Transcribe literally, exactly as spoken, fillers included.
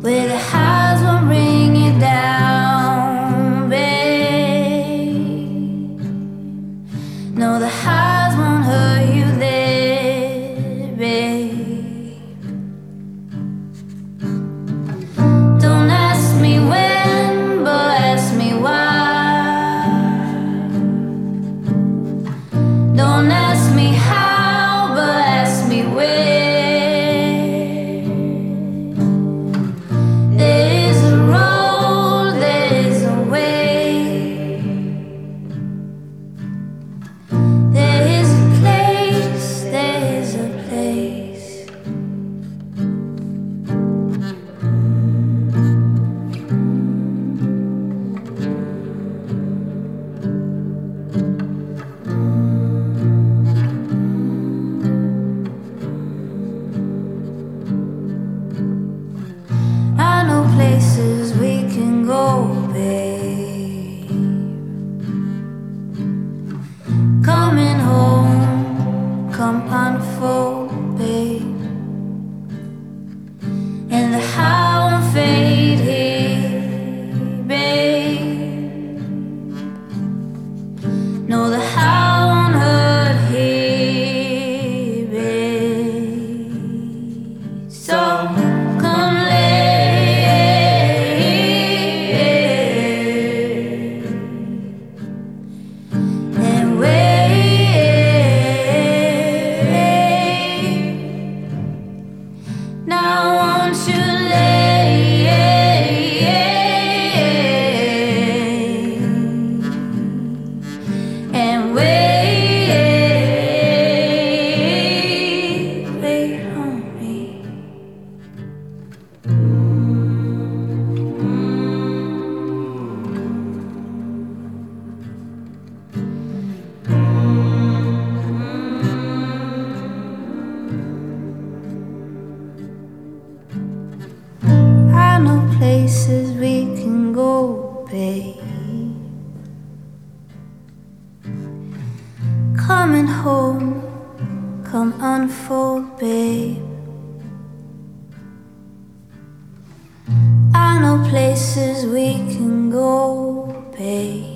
where the highs won't bring you down, babe. No, the highs won't hurt you there, babe. Don't ask me when, but ask me why. Don't ask me how, but ask me where. Places we can go, babe. Coming home, come unfold, babe. And the high won't fade here, babe. No, the high won't hurt here, babe. So come lay now, won't you lay and wait, wait on me. Places we can go, babe. Coming home, come unfold, babe. I know places we can go, babe.